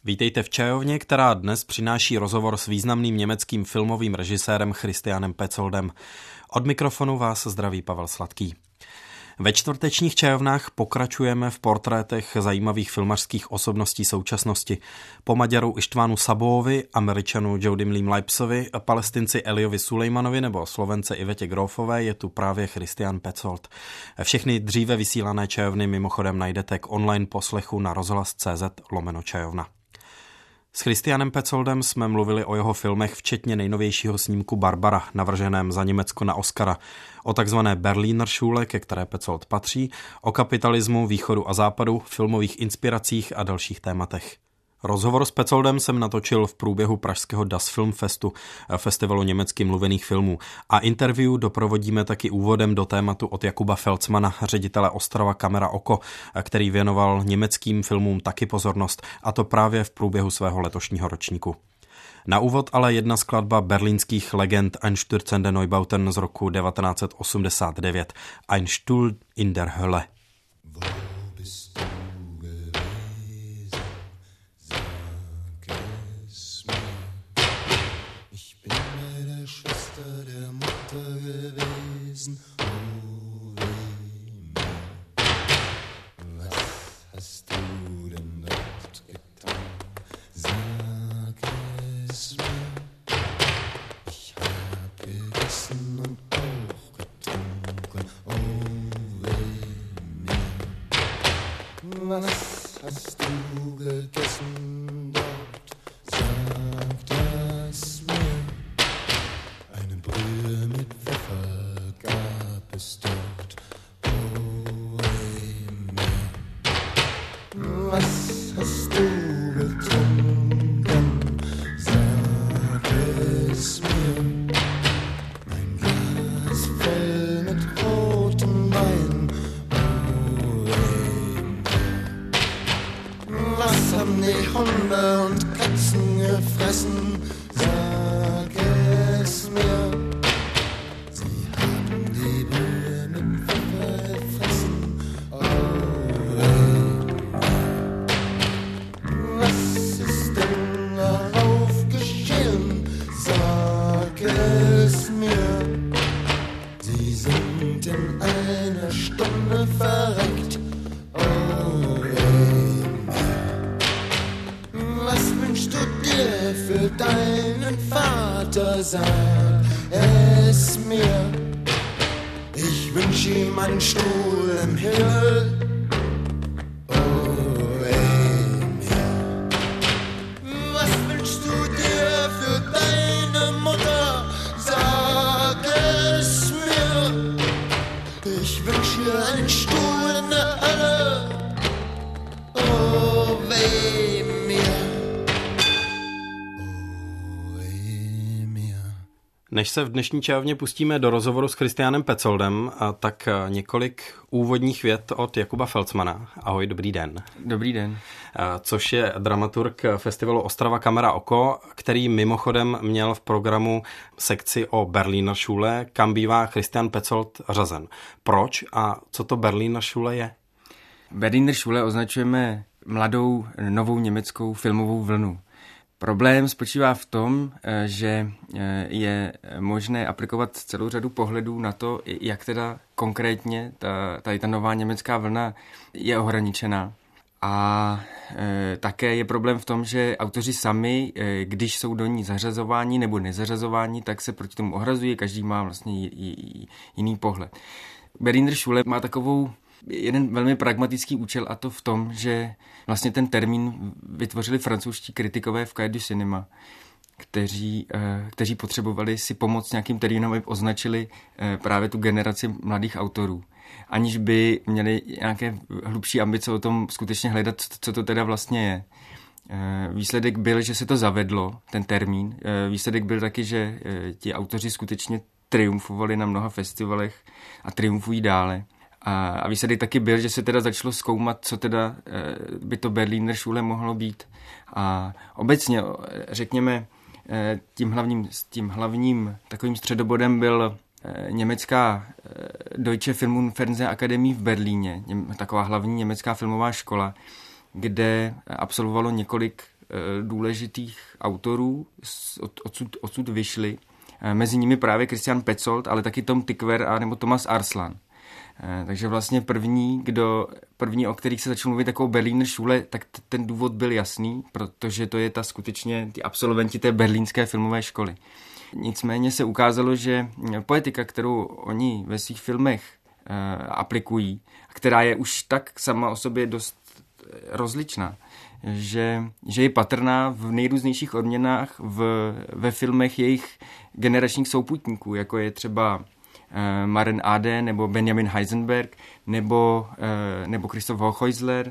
Vítejte v Čajovně, která dnes přináší rozhovor s významným německým filmovým režisérem Christianem Petzoldem. Od mikrofonu vás zdraví Pavel Sladký. Ve čtvrtečních Čajovnách pokračujeme v portrétech zajímavých filmařských osobností současnosti. Po Maďaru Ištvánu Sabóovi, Američanu Jodym Lee Lipsovi, Palestinci Eliovi Sulejmanovi nebo Slovence Ivetě Grofové je tu právě Christian Petzold. Všechny dříve vysílané Čajovny mimochodem najdete k online poslechu na rozhlas.cz/Čajovna. S Christianem Petzoldem jsme mluvili o jeho filmech, včetně nejnovějšího snímku Barbara, navrženém za Německo na Oscara, o takzvané Berliner Schule, ke které Petzold patří, o kapitalismu, východu a západu, filmových inspiracích a dalších tématech. Rozhovor s Petzoldem jsem natočil v průběhu pražského Das Filmfestu, festivalu německy mluvených filmů, a interview doprovodíme taky úvodem do tématu od Jakuba Felcmana, ředitele Ostrava Kamera Oko, který věnoval německým filmům taky pozornost, a to právě v průběhu svého letošního ročníku. Na úvod ale jedna skladba berlínských legend Einstürzende Neubauten z roku 1989, Ein Stuhl in der Hölle. Was hast du gegessen dort? Sag das mir. Eine Brühe mit Pfeffer gab es dort. Oh, mir. Was hast du getrunken? Sag es mir. Ein Glas voll mit rotem Wein. Was haben die Hunde und Katzen gefressen? Sag es mir. Sie haben die Brühe mit Pfeffer gefressen. Oh, was ist denn darauf geschehen? Sag es mir. Sie sind in einer Stunde verreckt. Für deinen Vater, sag es mir. Ich wünsch ihm einen Stuhl im Himmel. Oh, mir. Was wünschst du dir für deine Mutter? Sag es mir. Ich wünsch ihr einen Stuhl in der Hölle. Oh, mir. Než se v dnešní Čajovně pustíme do rozhovoru s Christianem Petzoldem, tak několik úvodních vět od Jakuba Felcmana. Ahoj, dobrý den. Dobrý den. Což je dramaturg festivalu Ostrava Kamera Oko, který mimochodem měl v programu sekci o Berliner Schule, kam bývá Christian Petzold řazen. Proč a co to Berliner Schule je? Berliner Schule označujeme mladou, novou německou filmovou vlnu. Problém spočívá v tom, že je možné aplikovat celou řadu pohledů na to, jak teda konkrétně ta nová německá vlna je ohraničená. A také je problém v tom, že autoři sami, když jsou do ní zařazováni nebo nezařazováni, tak se proti tomu ohrazují, každý má vlastně jiný pohled. Berliner Schule má jeden velmi pragmatický účel, a to v tom, že vlastně ten termín vytvořili francouzští kritikové v Cahiers du Cinema, kteří potřebovali si pomoct nějakým termínem, aby označili právě tu generaci mladých autorů, aniž by měli nějaké hlubší ambice o tom skutečně hledat, co to teda vlastně je. Výsledek byl, že se to zavedlo, ten termín. Výsledek byl taky, že ti autoři skutečně triumfovali na mnoha festivalech a triumfují dále. A výsledek taky byl, že se teda začalo zkoumat, co teda by to Berliner Schule mohlo být. A obecně, řekněme, tím hlavním takovým středobodem byl německá Deutsche Film- und Fernsehakademie v Berlíně, taková hlavní německá filmová škola, kde absolvovalo několik důležitých autorů odsud vyšli. Mezi nimi právě Christian Petzold, ale taky Tom Tykwer a nebo Thomas Arslan. Takže vlastně první, o kterých se začalo mluvit jako Berliner Schule, tak ten důvod byl jasný, protože to je skutečně ty absolventi té berlínské filmové školy. Nicméně se ukázalo, že poetika, kterou oni ve svých filmech aplikují, která je už tak sama o sobě dost rozličná, že je patrná v nejrůznějších odměnách ve filmech jejich generačních souputníků, jako je třeba Maren Ade nebo Benjamin Heisenberg nebo Christoph Hochhäusler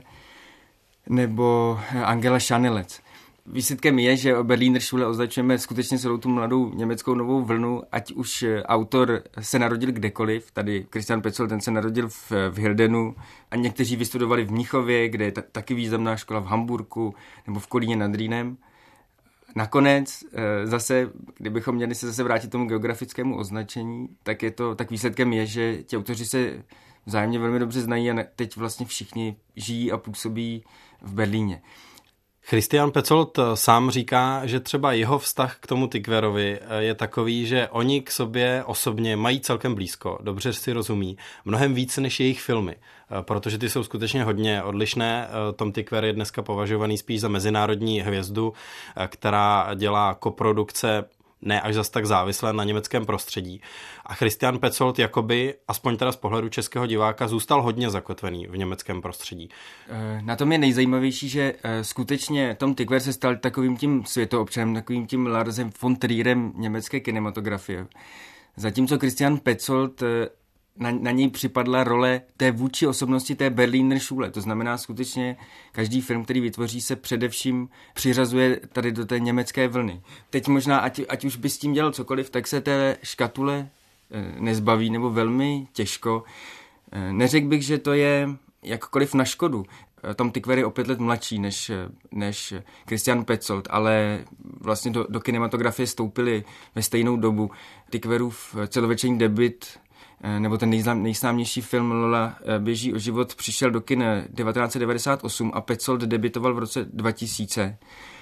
nebo Angela Schanelec. Výsledkem je, že o Berliner Schule označujeme skutečně celou tu mladou německou novou vlnu, ať už autor se narodil kdekoliv, tady Christian Petzold, ten se narodil v Hildenu a někteří vystudovali v Mnichově, kde je taky významná škola v Hamburku nebo v Kolíně nad Rýnem. Nakonec zase, kdybychom měli se zase vrátit tomu geografickému označení, tak výsledkem je, že ti autoři se vzájemně velmi dobře znají a teď vlastně všichni žijí a působí v Berlíně. Christian Petzold sám říká, že třeba jeho vztah k tomu Tykwerovi je takový, že oni k sobě osobně mají celkem blízko, dobře si rozumí, mnohem víc než jejich filmy, protože ty jsou skutečně hodně odlišné. Tom Tykwer je dneska považovaný spíš za mezinárodní hvězdu, která dělá koprodukce ne až zas tak závislé na německém prostředí. A Christian Petzold jakoby, aspoň teda z pohledu českého diváka, zůstal hodně zakotvený v německém prostředí. Na tom je nejzajímavější, že skutečně Tom Tykwer se stal takovým tím světoobčanem, takovým tím Larsem von Trierem německé kinematografie. Zatímco Christian Petzold na něj připadla role té vůdčí osobnosti té Berliner Schule. To znamená skutečně každý film, který vytvoří, se především přiřazuje tady do té německé vlny. Teď možná, ať už by s tím dělal cokoliv, tak se té škatule nezbaví, nebo velmi těžko. Neřekl bych, že to je jakkoliv na škodu. Tom Tykwer je o 5 let mladší než Christian Petzold, ale vlastně do kinematografie vstoupili ve stejnou dobu. Tykwerův celovečerní debut nebo ten nejznámější film Lola běží o život přišel do kin 1998 a Petzold debutoval v roce 2000.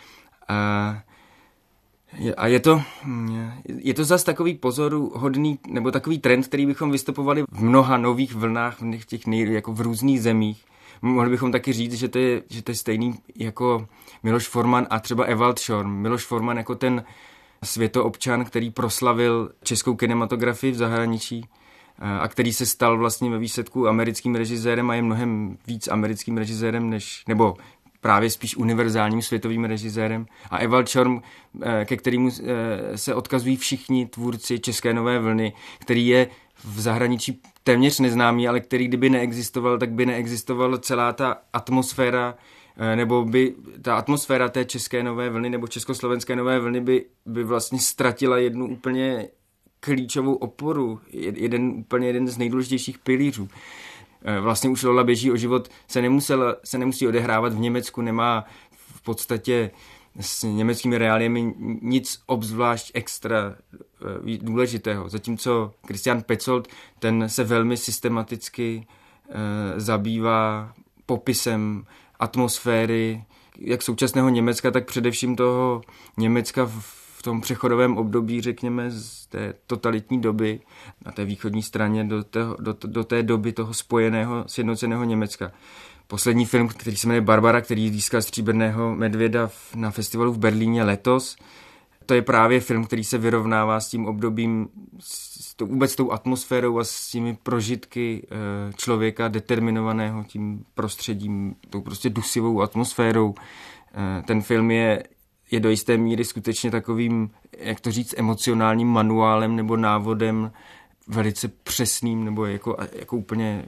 A je to zas takový pozoruhodný, nebo takový trend, který bychom vystupovali v mnoha nových vlnách, jako v různých zemích. Mohli bychom taky říct, že to je stejný jako Miloš Forman a třeba Ewald Schorm. Miloš Forman jako ten světoobčan, který proslavil českou kinematografii v zahraničí a který se stal vlastně ve výsledku americkým režisérem a je mnohem víc americkým režisérem, nebo právě spíš univerzálním světovým režisérem. A Ewald Schorm, ke kterému se odkazují všichni tvůrci české nové vlny, který je v zahraničí téměř neznámý, ale který kdyby neexistoval, tak by neexistovala celá ta atmosféra, nebo by ta atmosféra té české nové vlny nebo československé nové vlny by vlastně ztratila jednu úplně klíčovou oporu, jeden z nejdůležitějších pilířů. Vlastně už Lola běží o život se nemusí odehrávat v Německu, nemá v podstatě s německými reáliemi nic obzvlášť extra důležitého. Zatímco Christian Petzold, ten se velmi systematicky zabývá popisem atmosféry jak současného Německa, tak především toho Německa v tom přechodovém období, řekněme, z té totalitní doby na té východní straně do té doby toho spojeného, sjednoceného Německa. Poslední film, který se jmenuje Barbara, který získal stříbrného medvěda na festivalu v Berlíně letos, to je právě film, který se vyrovnává s tím obdobím, vůbec tou atmosférou a s těmi prožitky člověka determinovaného tím prostředím, tou prostě dusivou atmosférou. Ten film je do jisté míry skutečně takovým, jak to říct, emocionálním manuálem nebo návodem velice přesným nebo jako úplně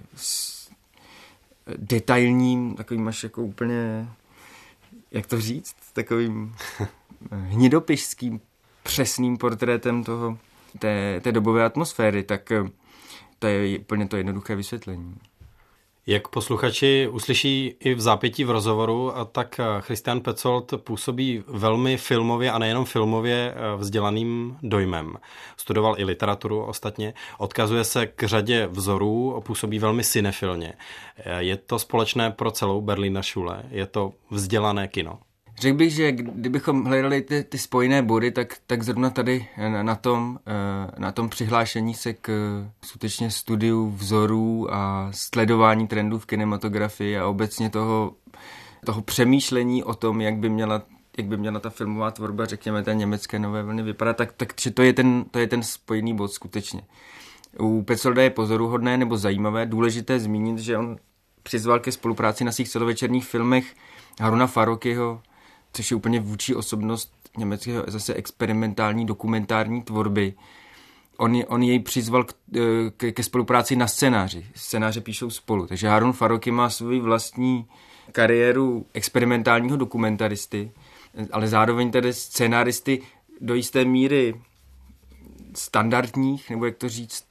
detailním, takovým až jako úplně, jak to říct, takovým hnidopišským přesným portrétem té dobové atmosféry, tak to je úplně to jednoduché vysvětlení. Jak posluchači uslyší i v zápětí v rozhovoru, tak Christian Petzold působí velmi filmově a nejenom filmově vzdělaným dojmem. Studoval i literaturu ostatně, odkazuje se k řadě vzorů, působí velmi cinefilně. Je to společné pro celou Berliner Schule? Je to vzdělané kino? Řekl bych, že kdybychom hledali ty spojené body, tak zrovna tady na tom přihlášení se k skutečně studiu vzorů a sledování trendů v kinematografii a obecně toho přemýšlení o tom, jak by měla ta filmová tvorba, řekněme, té německé nové vlny vypadat, takže to je ten spojený bod skutečně. U Petzolda je pozoruhodné nebo zajímavé, důležité zmínit, že on přizval ke spolupráci na svých celovečerních filmech Haruna Farokhyho, což je úplně vůdčí osobnost německého zase experimentální dokumentární tvorby. On jej přizval ke spolupráci na scénáři. Scénáře píšou spolu. Takže Harun Farokhy má svou vlastní kariéru experimentálního dokumentaristy, ale zároveň tedy scénáristy do jisté míry standardních, nebo jak to říct,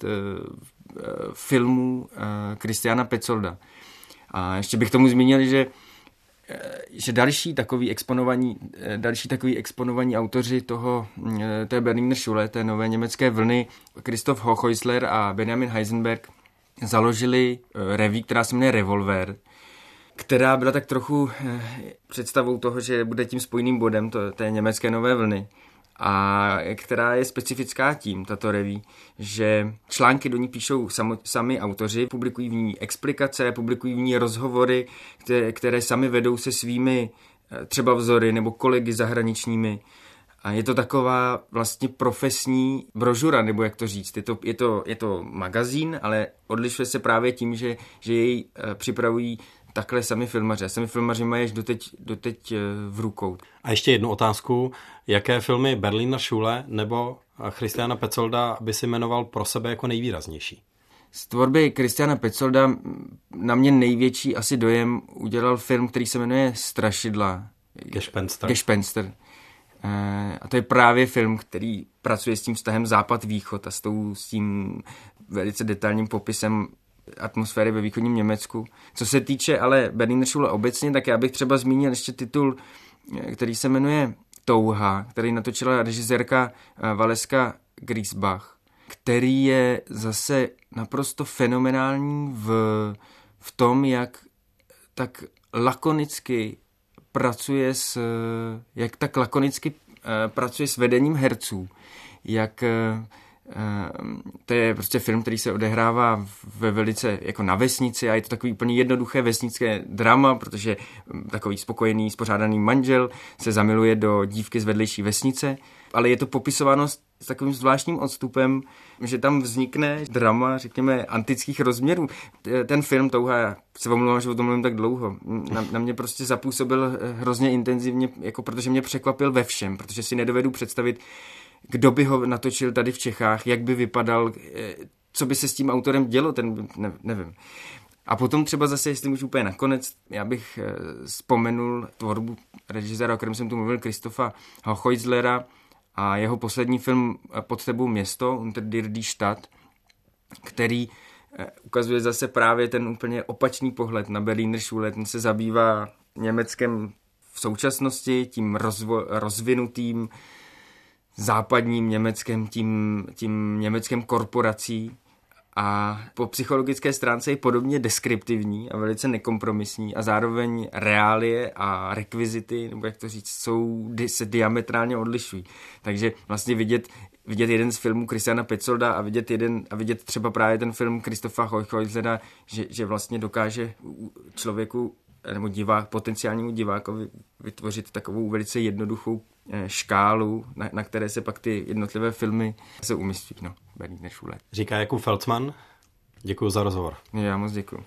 filmů Christiana Petzolda. A ještě bych tomu zmínil, že další takový exponovaní autoři té Berliner Schule, té nové německé vlny, Christoph Hochhäusler a Benjamin Heisenberg, založili reví, která se jmenuje Revolver, která byla tak trochu představou toho, že bude tím spojným bodem té německé nové vlny. A která je specifická tím, tato reví, že články do ní píšou sami autoři, publikují v ní explikace, publikují v ní rozhovory, které sami vedou se svými třeba vzory nebo kolegy zahraničními. A je to taková vlastně profesní brožura, nebo jak to říct. Je to magazín, ale odlišuje se právě tím, že jej připravují takhle sami filmaři. A sami filmaři mají doteď v rukou. A ještě jednu otázku. Jaké filmy Berliner Schule nebo Christiana Petzolda by si jmenoval pro sebe jako nejvýraznější? Z tvorby Christiana Petzolda na mě největší asi dojem udělal film, který se jmenuje Strašidla. Gespenster. A to je právě film, který pracuje s tím vztahem západ-východ a s tím velice detailním popisem atmosféry ve východním Německu. Co se týče ale Berliner Schule obecně, tak já bych třeba zmínil ještě titul, který se jmenuje Touha, který natočila režisérka Valeska Griesbach, který je zase naprosto fenomenální v tom, jak tak lakonicky pracuje s vedením herců, to je prostě film, který se odehrává ve velice jako na vesnici a je to takový úplně jednoduché vesnické drama, protože takový spokojený, spořádaný manžel se zamiluje do dívky z vedlejší vesnice, ale je to popisováno s takovým zvláštním odstupem, že tam vznikne drama, řekněme, antických rozměrů. Ten film Touha, já se omlouvám, že o tom mluvím tak dlouho, na mě prostě zapůsobil hrozně intenzivně, jako protože mě překvapil ve všem, protože si nedovedu představit, kdo by ho natočil tady v Čechách, jak by vypadal, co by se s tím autorem dělo, nevím. A potom třeba zase, jestli můžu úplně nakonec, já bych vzpomenul tvorbu režiséra, o kterém jsem tu mluvil, Christopha Hochhäuslera a jeho poslední film Pod tebou město, Unter dir die Stadt, který ukazuje zase právě ten úplně opačný pohled na Berliner Schule. Ten se zabývá Německem v současnosti, tím rozvinutým západním Německem, tím Německem korporací a po psychologické stránce je podobně deskriptivní a velice nekompromisní a zároveň reálie a rekvizity, nebo jak to říct, se diametrálně odlišují. Takže vlastně vidět jeden z filmů Christiana Petzolda a vidět třeba právě ten film Christopha Hochhäuslera, že vlastně dokáže člověku nebo potenciálnímu divákovi vytvořit takovou velice jednoduchou škálu, na které se pak ty jednotlivé filmy se umístí. Berliner Schule. Říká Jakub Felcman. Děkuji za rozhovor. Já moc děkuji.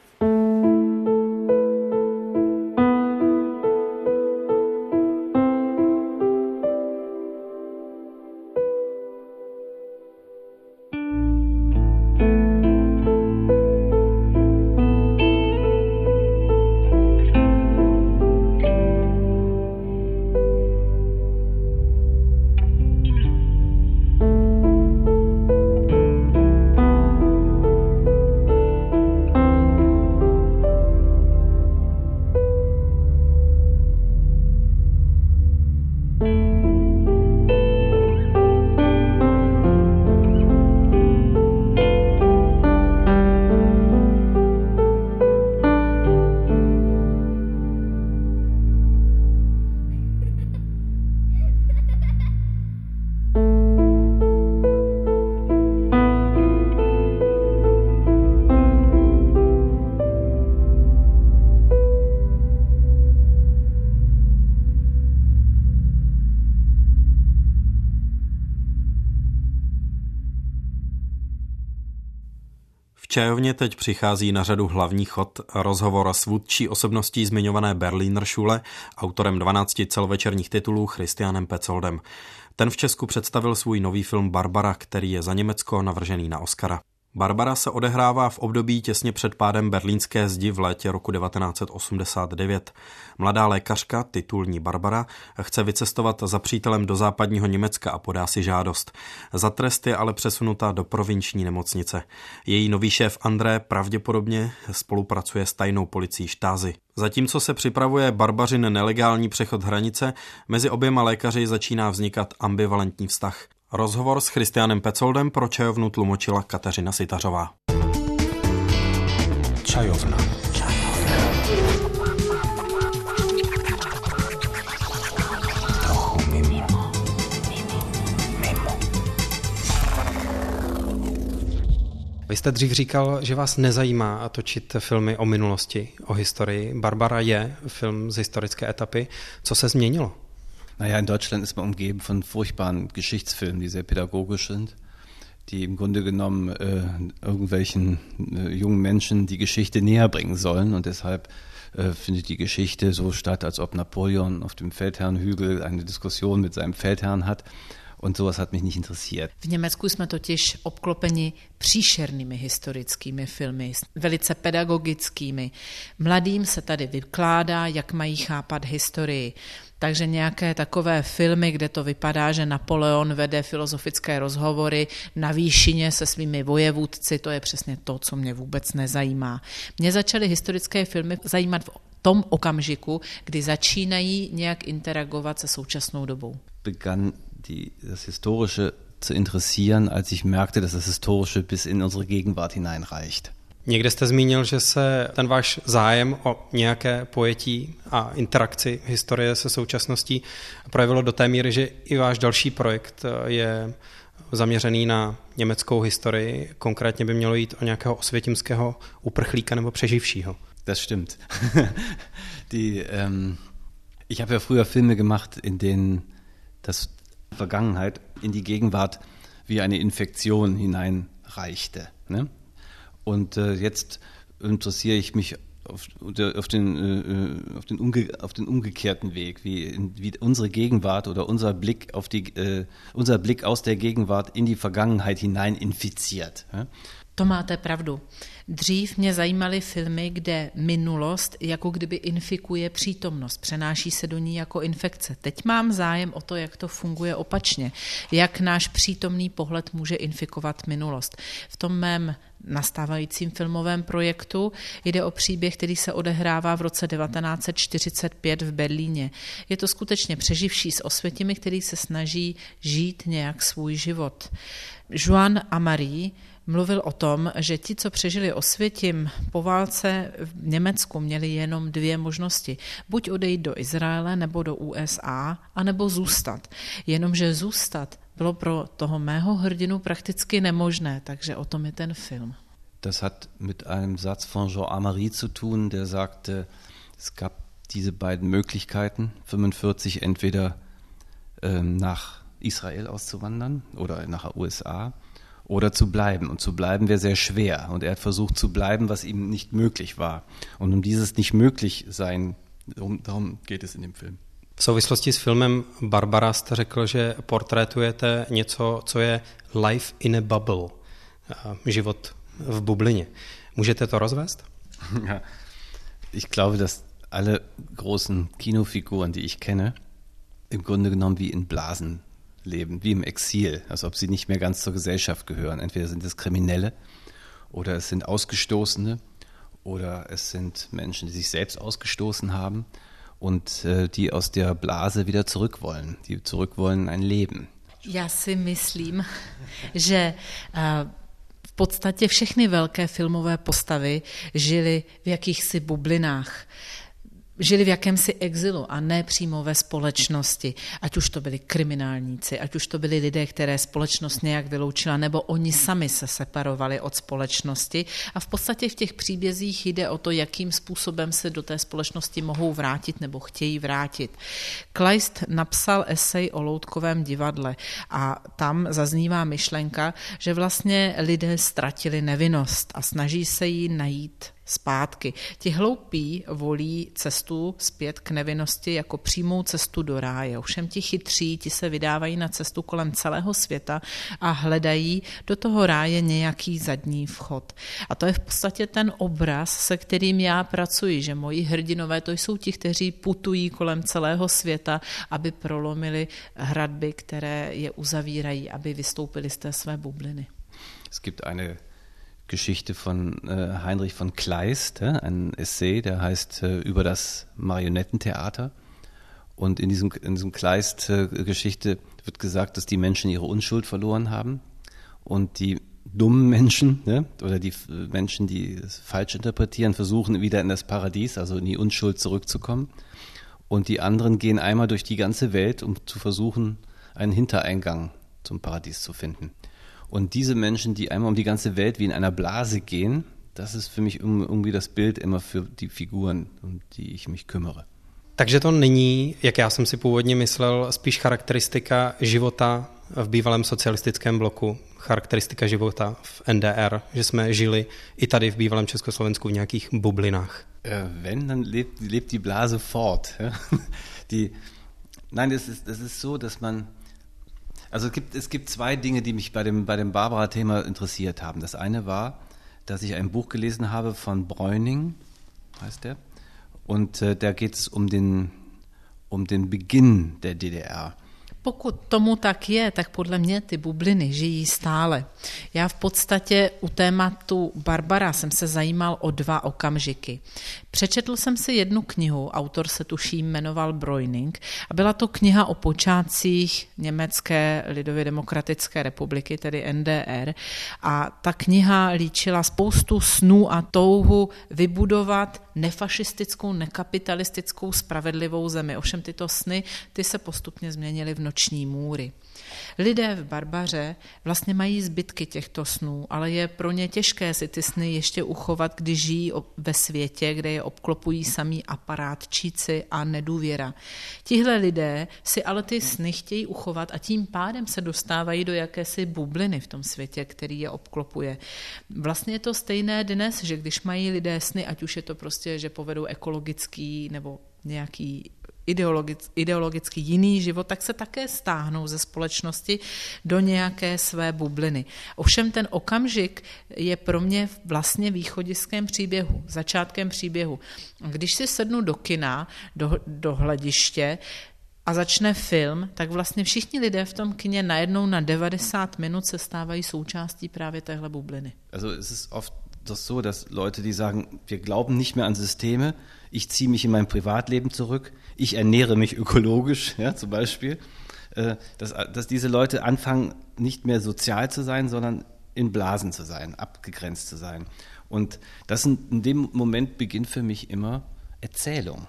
čajovně teď přichází na řadu hlavní chod, rozhovor s vůdčí osobností zmiňované Berliner Schule, autorem 12 celovečerních titulů Christianem Petzoldem. Ten v Česku představil svůj nový film Barbara, který je za Německo navržený na Oscara. Barbara se odehrává v období těsně před pádem berlínské zdi v létě roku 1989. Mladá lékařka, titulní Barbara, chce vycestovat za přítelem do západního Německa a podá si žádost. Za trest je ale přesunuta do provinční nemocnice. Její nový šéf André pravděpodobně spolupracuje s tajnou policií Stasi. Zatímco se připravuje Barbařin nelegální přechod hranice, mezi oběma lékaři začíná vznikat ambivalentní vztah. Rozhovor s Christianem Petzoldem pro čajovnu tlumočila Kateřina Sitařová. Čajovna. Trochu mimo. Vy jste dřív říkal, že vás nezajímá točit filmy o minulosti, o historii. Barbara je film z historické etapy. Co se změnilo? Naja, in Deutschland ist man umgeben von furchtbaren Geschichtsfilmen, die sehr pädagogisch sind, die im Grunde genommen irgendwelchen jungen Menschen die Geschichte näher bringen sollen. Und deshalb findet die Geschichte so statt, als ob Napoleon auf dem Feldherrnhügel eine Diskussion mit seinem Feldherrn hat. Und sowas hat mich nicht interessiert. V Německu jsme totiž obklopeni příšernými historickými filmy, velice pedagogickými. Mladým se tady vykládá, jak mají chápat historii. Takže nějaké takové filmy, kde to vypadá, že Napoleon vede filozofické rozhovory na výšině se svými vojevůdci, to je přesně to, co mě vůbec nezajímá. Mě začaly historické filmy zajímat v tom okamžiku, kdy začínají nějak interagovat se současnou dobou. Begann das Historische zu interessieren, als ich merkte, dass das Historische bis in unsere Gegenwart hineinreicht. Někde jste zmínil, že se ten váš zájem o nějaké pojetí a interakci historie se současností projevilo do té míry, že i váš další projekt je zaměřený na německou historii. Konkrétně by mělo jít o nějakého osvětimského uprchlíka nebo přeživšího. Das stimmt. Ich habe ja früher Filme gemacht, in denen das Vergangenheit in die Gegenwart wie eine Infektion hineinreichte. Ne? Und jetzt interessiere ich mich auf den umgekehrten Weg, wie unsere Gegenwart oder unser Blick aus der Gegenwart in die Vergangenheit hinein infiziert. Ne? To máte pravdu. Dřív mě zajímaly filmy, kde minulost jako kdyby infikuje přítomnost, přenáší se do ní jako infekce. Teď mám zájem o to, jak to funguje opačně, jak náš přítomný pohled může infikovat minulost. V tom mém nastávajícím filmovém projektu jde o příběh, který se odehrává v roce 1945 v Berlíně. Je to skutečně přeživší s Osvětimi, který se snaží žít nějak svůj život. Joan Amari mluvil o tom, že ti, co přežili Osvětim po válce v Německu, měli jenom dvě možnosti. Buď odejít do Izraele nebo do USA, anebo zůstat. Jenomže zůstat bylo pro toho mého hrdinu prakticky nemožné, takže o tom je ten film. Das hat mit einem Satz von Joan Amari zu tun, der sagte, es gab diese beiden Möglichkeiten, 45 entweder nach Israel auszuwandern oder nach USA, oder zu bleiben. Und zu bleiben wäre sehr schwer. Und er hat versucht zu bleiben, was ihm nicht möglich war. Und um dieses nicht möglich sein, darum geht es in dem Film. V souvislosti s filmem Barbara jste řekl, že portrétujete něco, co je life in a bubble, život v bublině. Můžete to rozvést? Ja, ich glaube, dass alle großen Kinofiguren, die ich kenne, im Grunde genommen wie in Blasen leben, wie im Exil, als ob sie nicht mehr ganz zur Gesellschaft gehören. Entweder sind es Kriminelle oder es sind Ausgestoßene oder es sind Menschen, die sich selbst ausgestoßen haben und die aus der Blase wieder zurück wollen, die zurück wollen in ein Leben. Já si myslím, že v podstatě všechny velké filmové postavy žily v jakýchsi bublinách. žili v jakémsi exilu a ne přímo ve společnosti. Ať už to byli kriminálníci, ať už to byli lidé, které společnost nějak vyloučila, nebo oni sami se separovali od společnosti. A v podstatě v těch příbězích jde o to, jakým způsobem se do té společnosti mohou vrátit nebo chtějí vrátit. Kleist napsal esej o loutkovém divadle a tam zaznívá myšlenka, že vlastně lidé ztratili nevinnost a snaží se jí najít zpátky. Ti hloupí volí cestu zpět k nevinnosti jako přímou cestu do ráje. Ovšem ti chytří, ti se vydávají na cestu kolem celého světa a hledají do toho ráje nějaký zadní vchod. A to je v podstatě ten obraz, se kterým já pracuji, že moji hrdinové to jsou ti, kteří putují kolem celého světa, aby prolomili hradby, které je uzavírají, aby vystoupili z té své bubliny. Es gibt eine Geschichte von Heinrich von Kleist, ein Essay, der heißt über das Marionettentheater. Und in diesem Kleist-Geschichte wird gesagt, dass die Menschen ihre Unschuld verloren haben und die dummen Menschen, oder die Menschen, die es falsch interpretieren, versuchen wieder in das Paradies, also in die Unschuld zurückzukommen. Und die anderen gehen einmal durch die ganze Welt, um zu versuchen, einen Hintereingang zum Paradies zu finden. Und diese Menschen, die einmal um die ganze Welt wie in einer Blase gehen, das ist für mich irgendwie das Bild immer für die Figuren, um die ich mich kümmere. Takže to není, jak já jsem si původně myslel, spíš charakteristika života v bývalém socialistickém bloku, charakteristika života v NDR, že jsme žili i tady v bývalém Československu v nějakých bublinách. Wenn, dann lebt die Blase fort. Nein, das ist so, dass man... Also es gibt zwei Dinge, die mich bei dem Barbara-Thema interessiert haben. Das eine war, dass ich ein Buch gelesen habe von Breuning, heißt der, und da geht es um den Beginn der DDR. Pokud tomu tak je, tak podle mě ty bubliny žijí stále. Já v podstatě u tématu Barbara jsem se zajímal o 2 okamžiky. Přečetl jsem si jednu knihu, autor se tuším jmenoval Breuning, a byla to kniha o počátcích Německé lidově demokratické republiky, tedy NDR, a ta kniha líčila spoustu snů a touhu vybudovat nefašistickou, nekapitalistickou, spravedlivou zemi. Ovšem tyto sny, ty se postupně změnily v noční můry. Lidé v Barbaře vlastně mají zbytky těchto snů, ale je pro ně těžké si ty sny ještě uchovat, když žijí ve světě, kde je obklopují samý aparátčíci a nedůvěra. Tihle lidé si ale ty sny chtějí uchovat a tím pádem se dostávají do jakési bubliny v tom světě, který je obklopuje. Vlastně je to stejné dnes, že když mají lidé sny, ať už je to prostě, že povedou ekologický nebo nějaký ideologicky jiný život, tak se také stáhnou ze společnosti do nějaké své bubliny. Ovšem ten okamžik je pro mě vlastně východiskem příběhu, začátkem příběhu. Když si sednu do kina, do hlediště a začne film, tak vlastně všichni lidé v tom kině najednou na 90 minut se stávají součástí právě téhle bubliny. Also es ist oft das so, dass Leute, die sagen, wir glauben nicht mehr an Systeme, ich ziehe mich in mein Privatleben zurück, ich ernähre mich ökologisch, ja, zum Beispiel, dass diese Leute anfangen, nicht mehr sozial zu sein, sondern in Blasen zu sein, abgegrenzt zu sein. Und in dem Moment beginnt für mich immer Erzählung.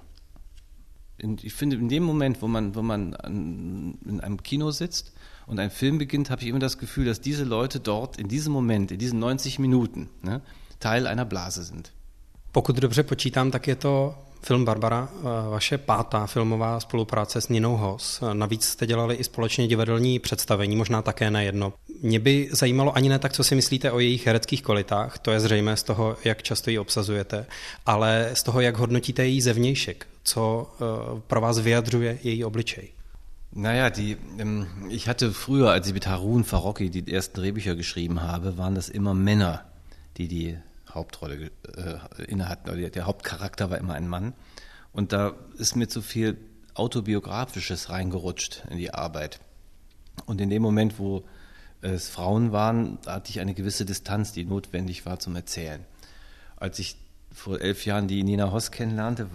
Ich finde, in dem Moment, wo man in einem Kino sitzt und ein Film beginnt, habe ich immer das Gefühl, dass diese Leute dort in diesem Moment, in diesen 90 Minuten, ne, Teil einer Blase sind. Pokud dobře počítám, tak je to film Barbara, vaše 5. filmová spolupráce s Ninou Hoss. Navíc jste dělali i společně divadelní představení, možná také na jedno. Mě by zajímalo ani ne tak, co si myslíte o jejich hereckých kvalitách, to je zřejmé z toho, jak často ji obsazujete, ale z toho, jak hodnotíte její zevnějšek, co pro vás vyjadřuje její obličej. Naja, ich hatte früher, als ich mit Harun Farocki die ersten Drehbücher geschrieben habe, waren das immer Männer, die Hauptrolle innehatten, oder der Hauptcharakter war immer ein Mann. Und da ist mir zu viel Autobiografisches reingerutscht in die Arbeit. Und in dem Moment, wo es Frauen waren, hatte ich eine gewisse Distanz, die notwendig war zum Erzählen. Als ich vor 11 Jahren die Nina Hoss kennenlernte,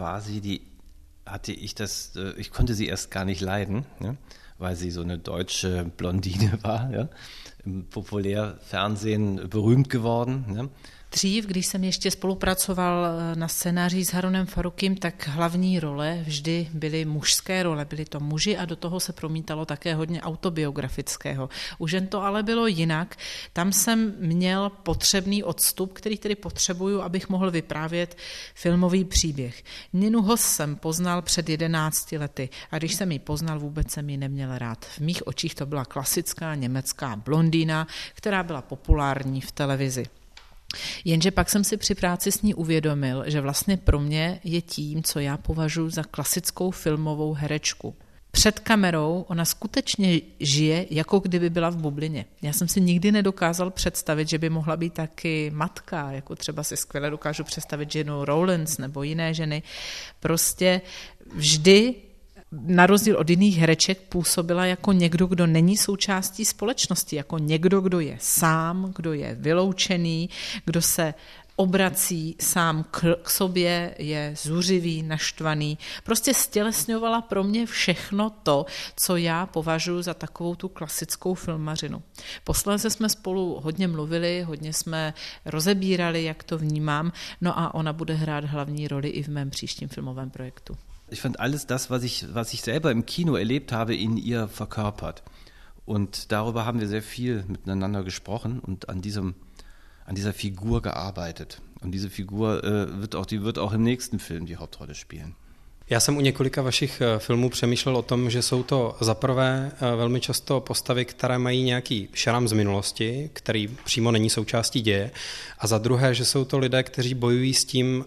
ich konnte sie erst gar nicht leiden, ja, weil sie so eine deutsche Blondine war, ja, im Populärfernsehen berühmt geworden, ja, Dřív, když jsem ještě spolupracoval na scénáři s Harunem Farukim, tak hlavní role vždy byly mužské role, byli to muži a do toho se promítalo také hodně autobiografického. U žen to ale bylo jinak. Tam jsem měl potřebný odstup, který tedy potřebuju, abych mohl vyprávět filmový příběh. Ninu Hoss jsem poznal před 11 lety a když jsem ji poznal, vůbec jsem ji neměl rád. V mých očích to byla klasická německá blondýna, která byla populární v televizi. Jenže pak jsem si při práci s ní uvědomil, že vlastně pro mě je tím, co já považuji za klasickou filmovou herečku. Před kamerou ona skutečně žije, jako kdyby byla v bublině. Já jsem si nikdy nedokázal představit, že by mohla být taky matka, jako třeba si skvěle dokážu představit ženu Rowlands nebo jiné ženy. Prostě vždy, na rozdíl od jiných hereček, působila jako někdo, kdo není součástí společnosti, jako někdo, kdo je sám, kdo je vyloučený, kdo se obrací sám k sobě, je zuřivý, naštvaný. Prostě stělesňovala pro mě všechno to, co já považuji za takovou tu klasickou filmařinu. Posledně jsme spolu hodně mluvili, hodně jsme rozebírali, jak to vnímám, no a ona bude hrát hlavní roli i v mém příštím filmovém projektu. Ich fand alles das, was ich selber im Kino erlebt habe, in ihr verkörpert. Und darüber haben wir sehr viel miteinander gesprochen und an dieser Figur gearbeitet. Und diese Figur wird auch im nächsten Film die Hauptrolle spielen. Já jsem u několika vašich filmů přemýšlel o tom, že jsou to zaprvé velmi často postavy, které mají nějaký šrám z minulosti, který přímo není součástí děje, a za druhé, že jsou to lidé, kteří bojují s tím,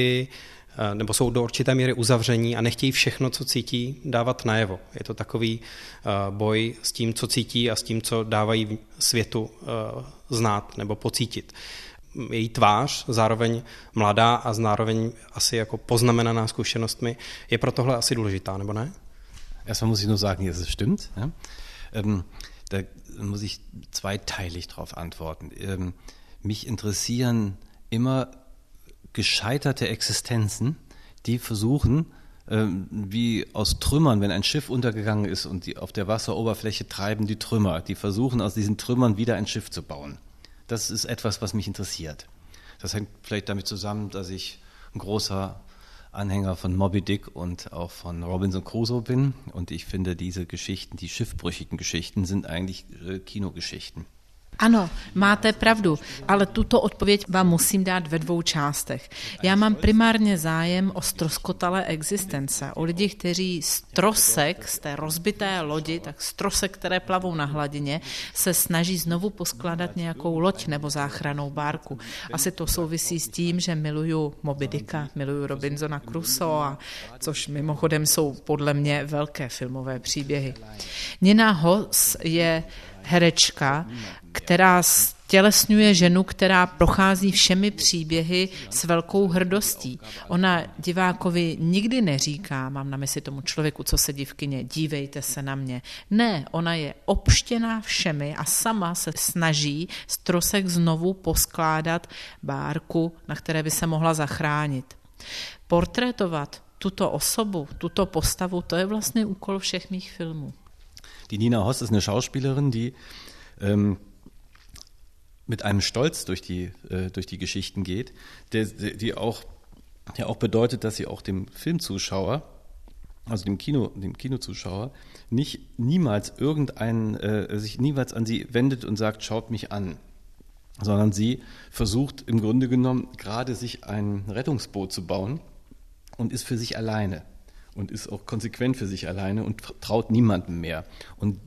nebo jsou do určité míry uzavření a nechtějí všechno, co cítí, dávat najevo. Je to takový boj s tím, co cítí a s tím, co dávají světu znát nebo pocítit. Její tvář, zároveň mladá a zároveň asi jako poznamenaná zkušenostmi, je pro tohle asi důležitá, nebo ne? Erstmal muss ich nur sagen, dass es stimmt. Ja? Da muss ich zweiteilig drauf antworten. Mich interessieren immer gescheiterte Existenzen, die versuchen, wie aus Trümmern, wenn ein Schiff untergegangen ist und die auf der Wasseroberfläche treiben die Trümmer, die versuchen aus diesen Trümmern wieder ein Schiff zu bauen. Das ist etwas, was mich interessiert. Das hängt vielleicht damit zusammen, dass ich ein großer Anhänger von Moby Dick und auch von Robinson Crusoe bin und ich finde, diese Geschichten, die schiffbrüchigen Geschichten, sind eigentlich Kinogeschichten. Ano, máte pravdu, ale tuto odpověď vám musím dát ve 2 částech. Já mám primárně zájem o ztroskotalé existence, o lidi, kteří z trosek, z té rozbité lodi, tak z trosek, které plavou na hladině, se snaží znovu poskládat nějakou loď nebo záchrannou bárku. Asi to souvisí s tím, že miluju Moby Dicka, miluju Robinsona Crusoe, což mimochodem jsou podle mě velké filmové příběhy. Nina Hoss je herečka, která stělesňuje ženu, která prochází všemi příběhy s velkou hrdostí. Ona divákovi nikdy neříká, mám na mysli tomu člověku, co sedí v kině, dívejte se na mě. Ne, ona je obštěná všemi a sama se snaží z trosek znovu poskládat bárku, na které by se mohla zachránit. Portrétovat tuto osobu, tuto postavu, to je vlastně úkol všech mých filmů. Die Nina Hoss ist eine Schauspielerin, die mit einem Stolz durch die Geschichten geht, der auch bedeutet, dass sie auch dem Filmzuschauer, also dem Kinozuschauer, sich niemals an sie wendet und sagt, schaut mich an, sondern sie versucht im Grunde genommen gerade sich ein Rettungsboot zu bauen und ist für sich alleine. Und ist auch konsequent für sich alleine und traut niemandem mehr. Und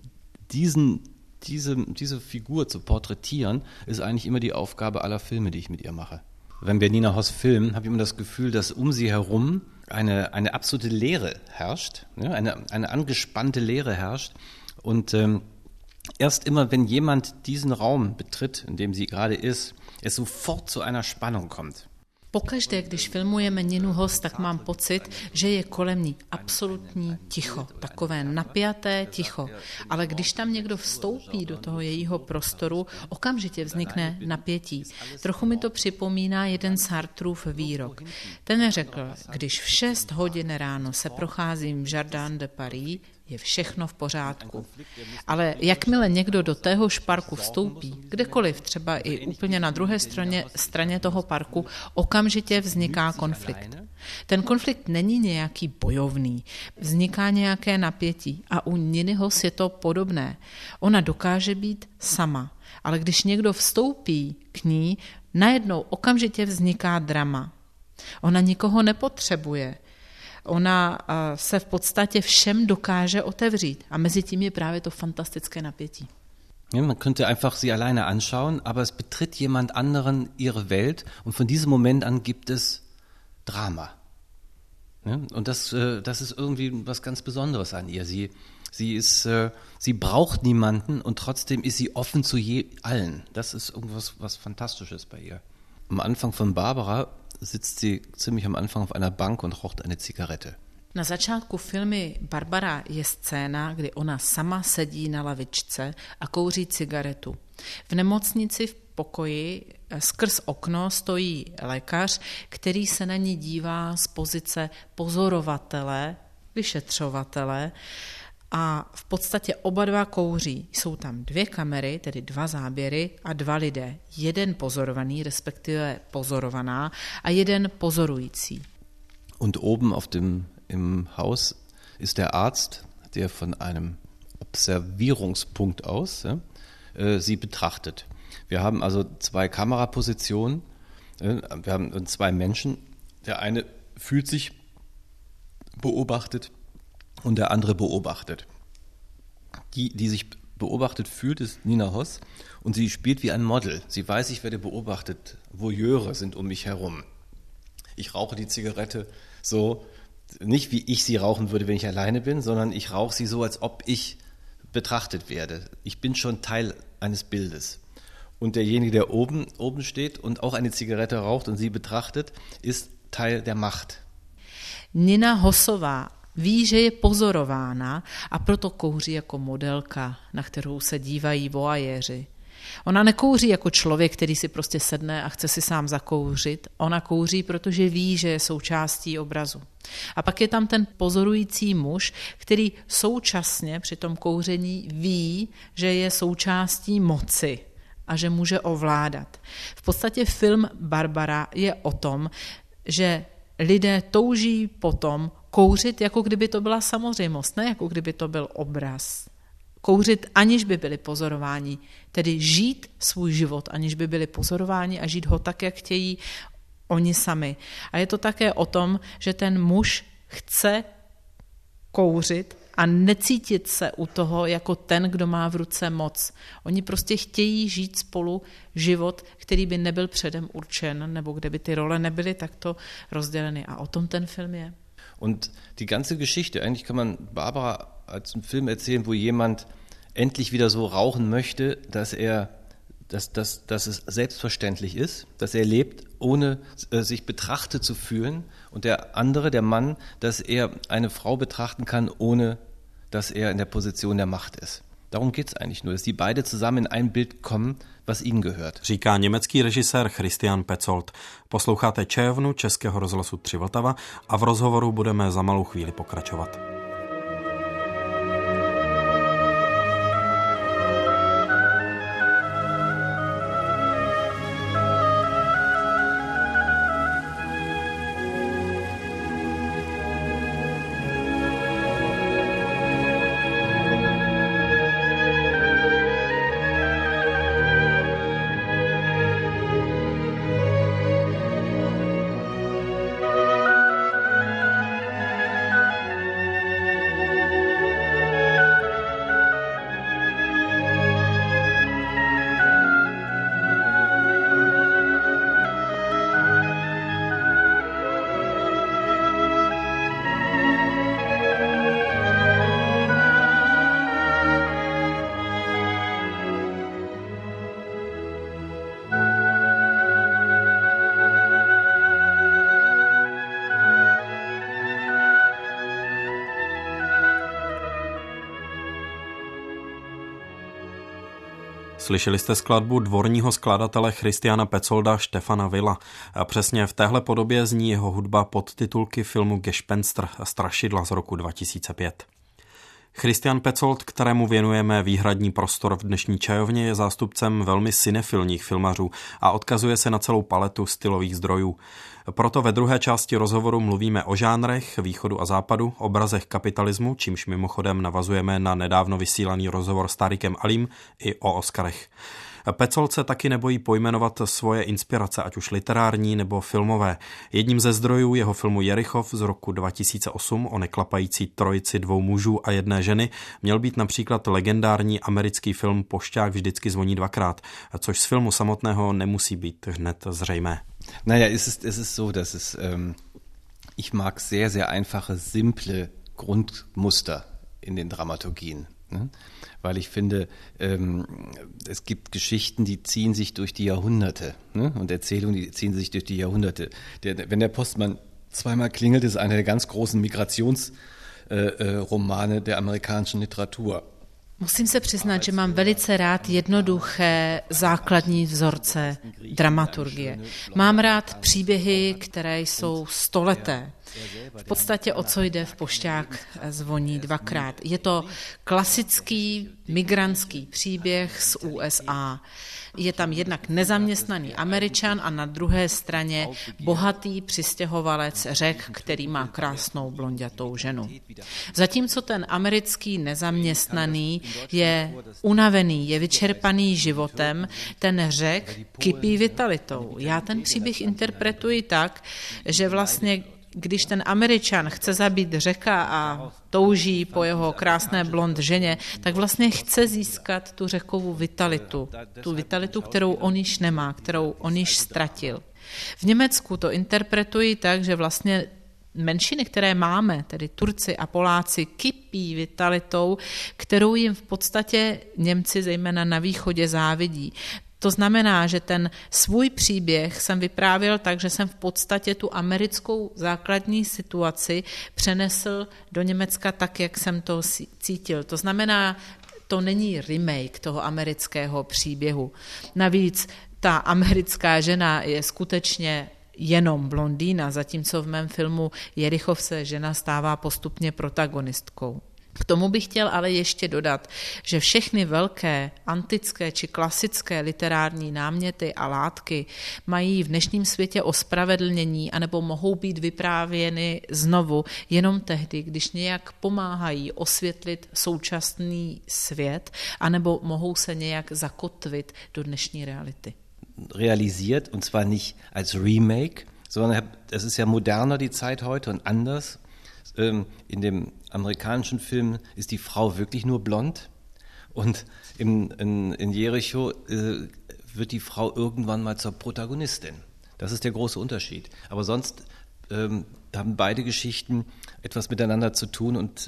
diese Figur zu porträtieren, ist eigentlich immer die Aufgabe aller Filme, die ich mit ihr mache. Wenn wir Nina Hoss filmen, habe ich immer das Gefühl, dass um sie herum eine absolute Leere herrscht, ja, eine angespannte Leere herrscht. Und erst immer, wenn jemand diesen Raum betritt, in dem sie gerade ist, es sofort zu einer Spannung kommt. Pokaždé, když filmujeme Ninu Hoss, tak mám pocit, že je kolem ní absolutní ticho, takové napjaté ticho. Ale když tam někdo vstoupí do toho jejího prostoru, okamžitě vznikne napětí. Trochu mi to připomíná jeden Sartrův výrok. Ten řekl, když v 6 hodin ráno se procházím v Jardin de Paris, je všechno v pořádku. Ale jakmile někdo do téhož parku vstoupí, kdekoliv, třeba i úplně na druhé straně toho parku, okamžitě vzniká konflikt. Ten konflikt není nějaký bojovný, vzniká nějaké napětí a u Niny Hoss je to podobné. Ona dokáže být sama, ale když někdo vstoupí k ní, najednou okamžitě vzniká drama. Ona nikoho nepotřebuje. Ona se v podstatě všem dokáže otevřít a mezi tím je právě to fantastické napětí. Ja, man könnte einfach sie alleine anschauen, aber es betritt jemand anderen ihre Welt und von diesem Moment an gibt es Drama. Ja, und das ist irgendwie was ganz Besonderes an ihr. Sie braucht niemanden und trotzdem ist sie offen zu allen. Das ist irgendwas was Fantastisches bei ihr. Am Anfang von Barbara sitzt sie ziemlich am Anfang auf einer Bank und raucht eine Zigarette. Na začátku filmu Barbara je scéna, kdy ona sama sedí na lavičce a kouří cigaretu. V nemocnici v pokoji skrz okno stojí lékař, který se na ní dívá z pozice pozorovatele, vyšetřovatele a v podstatě oba dva kouří. Jsou tam 2 kamery, tedy 2 záběry a 2 lidé. Jeden pozorovaný, respektive pozorovaná a jeden pozorující. Und oben im Haus ist der Arzt, der von einem Observierungspunkt aus sie betrachtet. Wir haben also 2 Kamerapositionen, wir haben 2 Menschen. Der eine fühlt sich beobachtet und der andere beobachtet. Die sich beobachtet fühlt, ist Nina Hoss und sie spielt wie ein Model. Sie weiß, ich werde beobachtet. Voyeure sind um mich herum. Ich rauche die Zigarette so, nicht wie ich sie rauchen würde, wenn ich alleine bin, sondern ich rauche sie so, als ob ich betrachtet werde. Ich bin schon Teil eines Bildes. Und derjenige, der oben steht und auch eine Zigarette raucht und sie betrachtet, ist Teil der Macht. Nina Hossová ví, že je pozorována a proto kouří jako modelka, na kterou se dívají voajeři. Ona nekouří jako člověk, který si prostě sedne a chce si sám zakouřit. Ona kouří, protože ví, že je součástí obrazu. A pak je tam ten pozorující muž, který současně při tom kouření ví, že je součástí moci a že může ovládat. V podstatě film Barbara je o tom, že lidé touží potom kouřit, jako kdyby to byla samozřejmost, ne jako kdyby to byl obraz. Kouřit, aniž by byli pozorováni, tedy žít svůj život, aniž by byli pozorováni a žít ho tak, jak chtějí oni sami. A je to také o tom, že ten muž chce kouřit a necítit se u toho jako ten, kdo má v ruce moc. Oni prostě chtějí žít spolu život, který by nebyl předem určen, nebo kde by ty role nebyly takto rozděleny. A o tom ten film je. Und die ganze Geschichte, eigentlich kann man Barbara als einen Film erzählen, wo jemand endlich wieder so rauchen möchte, dass es selbstverständlich ist, dass er lebt, ohne sich betrachtet zu fühlen, und der andere, der Mann, dass er eine Frau betrachten kann, ohne dass er in der Position der Macht ist. Darum geht's eigentlich nur, dass die beide zusammen in ein Bild kommen, was ihnen gehört. Říká německý režisér Christian Petzold. Posloucháte Čajovnu Českého rozhlasu 3 Vltava a v rozhovoru budeme za malou chvíli pokračovat. Slyšeli jste skladbu dvorního skladatele Christiana Petzolda Štefana Willa. A přesně v téhle podobě zní jeho hudba pod titulky filmu Gespenster, strašidla z roku 2005. Christian Petzold, kterému věnujeme výhradní prostor v dnešní čajovně, je zástupcem velmi cinefilních filmařů a odkazuje se na celou paletu stylových zdrojů. Proto ve druhé části rozhovoru mluvíme o žánrech východu a západu, obrazech kapitalismu, čímž mimochodem navazujeme na nedávno vysílaný rozhovor s Tarikem Alim, i o Oscarech. Petzold se taky nebojí pojmenovat svoje inspirace, ať už literární nebo filmové. Jedním ze zdrojů jeho filmu Jerichov z roku 2008 o neklapající trojici dvou mužů a jedné ženy měl být například legendární americký film Pošťák vždycky zvoní dvakrát, což z filmu samotného nemusí být hned zřejmé. Naja, es ist so, dass ich mag sehr, sehr einfache, simple Grundmuster in den Dramaturgien. Ne? Weil ich finde, es gibt Geschichten, die ziehen sich durch die Jahrhunderte, ne? Und Erzählungen, die ziehen sich durch die Jahrhunderte. Wenn der Postmann zweimal klingelt, ist einer der ganz großen Migrationsromane der amerikanischen Literatur. Musím se přiznat, že mám velice rád jednoduché základní vzorce dramaturgie. Mám rád příběhy, které jsou stoleté. V podstatě o co jde v Pošťák zvoní dvakrát. Je to klasický migrantský příběh z USA. Je tam jednak nezaměstnaný Američan a na druhé straně bohatý přistěhovalec Řek, který má krásnou blonďatou ženu. Zatímco ten americký nezaměstnaný je unavený, je vyčerpaný životem, ten Řek kypí vitalitou. Já ten příběh interpretuji tak, že vlastně když ten Američan chce zabít Řeka a touží po jeho krásné blond ženě, tak vlastně chce získat tu Řekovu vitalitu. Tu vitalitu, kterou on již nemá, kterou on již ztratil. V Německu to interpretuji tak, že vlastně menšiny, které máme, tedy Turci a Poláci, kypí vitalitou, kterou jim v podstatě Němci zejména na východě závidí. To znamená, že ten svůj příběh jsem vyprávěl tak, že jsem v podstatě tu americkou základní situaci přenesl do Německa tak, jak jsem to cítil. To znamená, to není remake toho amerického příběhu. Navíc ta americká žena je skutečně jenom blondýna, zatímco v mém filmu Jerichov se žena stává postupně protagonistkou. K tomu bych chtěl ale ještě dodat, že všechny velké antické či klasické literární náměty a látky mají v dnešním světě ospravedlnění anebo mohou být vyprávěny znovu jenom tehdy, když nějak pomáhají osvětlit současný svět anebo mohou se nějak zakotvit do dnešní reality. Realisiert, und zwar nicht als Remake, sondern es ist ja moderner die Zeit heute und anders. In dem amerikanischen Film ist die Frau wirklich nur blond und in Jericho wird die Frau irgendwann mal zur Protagonistin. Das ist der große Unterschied. Aber sonst haben beide Geschichten etwas miteinander zu tun und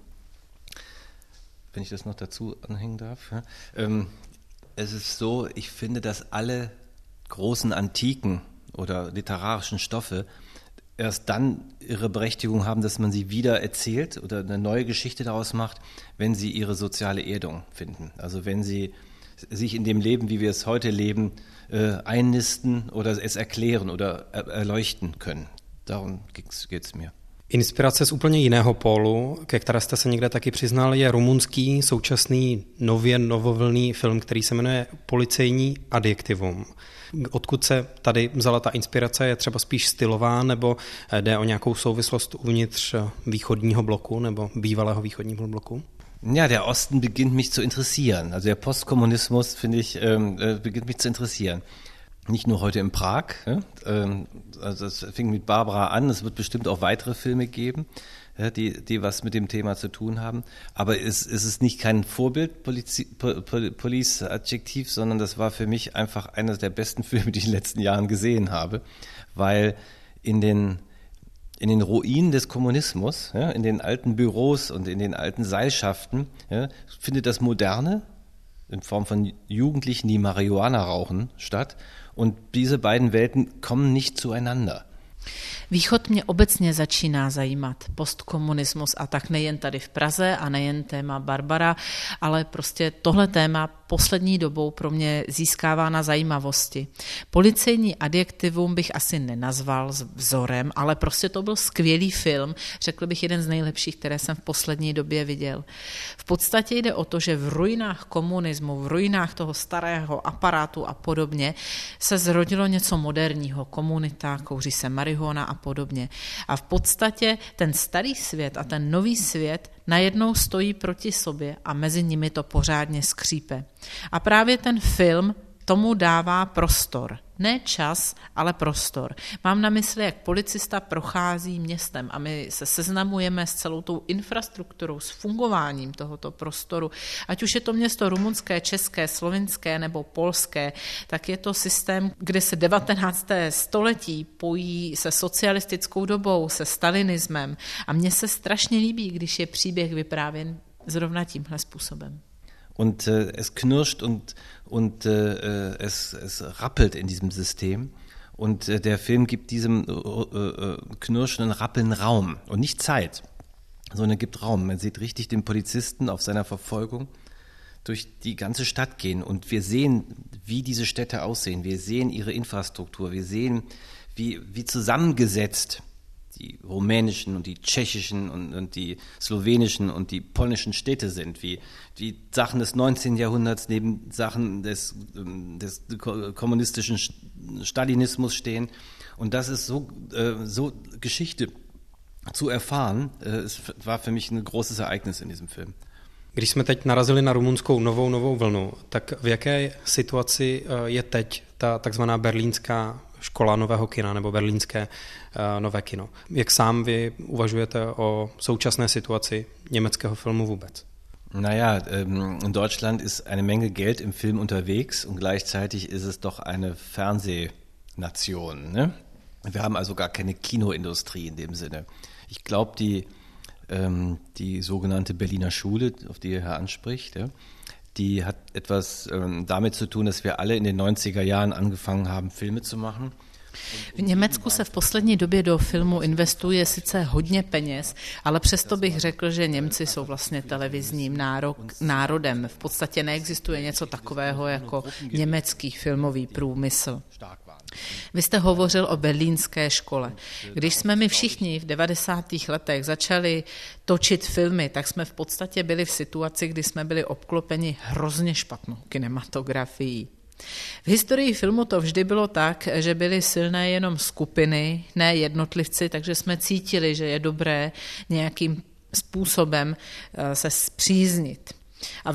wenn ich das noch dazu anhängen darf, ja, es ist so, ich finde, dass alle großen antiken oder literarischen Stoffe erst dann ihre Berechtigung haben, dass man sie wieder erzählt oder eine neue Geschichte daraus macht, wenn sie ihre soziale Erdung finden. Also wenn sie sich in dem Leben, wie wir es heute leben, einnisten oder es erklären oder erleuchten können. Darum geht's mir. Inspirace z úplně jiného pólu, ke které jste se někde taky přiznal, je rumunský současný nově novovlný film, který se jmenuje Policejní adjektivum. Odkud se tady vzala ta inspirace? Je třeba spíš stylová, nebo jde o nějakou souvislost uvnitř východního bloku nebo bývalého východního bloku? Ja, der Osten beginnt mich zu interessieren. Also der Postkommunismus, finde ich, beginnt mich zu interessieren. Nicht nur heute in Prag, also es fing mit Barbara an, es wird bestimmt auch weitere Filme geben, die was mit dem Thema zu tun haben, aber es ist nicht kein Vorbild, Police-Adjektiv, sondern das war für mich einfach einer der besten Filme, die ich in den letzten Jahren gesehen habe, weil in den Ruinen des Kommunismus, ja, in den alten Büros und in den alten Seilschaften, ja, findet das Moderne in Form von Jugendlichen, die Marihuana rauchen, statt. Und diese beiden Welten kommen nicht zueinander. Východ mě obecně začíná zajímat, postkomunismus a tak nejen tady v Praze a nejen téma Barbara, ale prostě tohle téma poslední dobou pro mě získává na zajímavosti. Policejní adjektivum bych asi nenazval vzorem, ale prostě to byl skvělý film, řekl bych jeden z nejlepších, které jsem v poslední době viděl. V podstatě jde o to, že v ruinách komunismu, v ruinách toho starého aparátu a podobně se zrodilo něco moderního, komunita, kouří se marihuana a podobně. A v podstatě ten starý svět a ten nový svět najednou stojí proti sobě a mezi nimi to pořádně skřípe. A právě ten film tomu dává prostor. Ne čas, ale prostor. Mám na mysli, jak policista prochází městem a my se seznamujeme s celou tou infrastrukturou, s fungováním tohoto prostoru. Ať už je to město rumunské, české, slovinské nebo polské, tak je to systém, kde se 19. století pojí se socialistickou dobou, se stalinismem. A mně se strašně líbí, když je příběh vyprávěn zrovna tímhle způsobem. Und es knirscht und es rappelt in diesem System. Und der Film gibt diesem Knirschen und Rappeln Raum und nicht Zeit, sondern gibt Raum. Man sieht richtig den Polizisten auf seiner Verfolgung durch die ganze Stadt gehen. Und wir sehen, wie diese Städte aussehen. Wir sehen ihre Infrastruktur. Wir sehen, wie zusammengesetzt die rumänischen und die tschechischen und die slowenischen und die polnischen Städte sind, wie die Sachen des 19. Jahrhunderts neben Sachen des kommunistischen Stalinismus stehen. Und das ist so Geschichte zu erfahren, es war für mich ein großes Ereignis in diesem Film. Když jsme teď narazili na rumunskou novou vlnu, tak v jaké situaci je teď ta takzvaná berlínská škola nového kina nebo berlínské nové kino? Jak sám vy uvažujete o současné situaci německého filmu vůbec? Naja, in Deutschland ist eine Menge Geld im Film unterwegs und gleichzeitig ist es doch eine Fernsehnation. Ne? Wir haben also gar keine Kinoindustrie in dem Sinne. Ich glaube, die sogenannte Berliner Schule, auf die Herr anspricht, ja, die hat etwas damit zu tun, dass wir alle in den 90er Jahren angefangen haben, Filme zu machen. V Německu se v poslední době do filmu investuje sice hodně peněz, ale přesto bych řekl, že Němci jsou vlastně televizním národem. V podstatě neexistuje něco takového jako německý filmový průmysl. Vy jste hovořil o berlínské škole. Když jsme my všichni v 90. letech začali točit filmy, tak jsme v podstatě byli v situaci, kdy jsme byli obklopeni hrozně špatnou kinematografií. V historii filmu to vždy bylo tak, že byly silné jenom skupiny, ne jednotlivci, takže jsme cítili, že je dobré nějakým způsobem se spříznit. A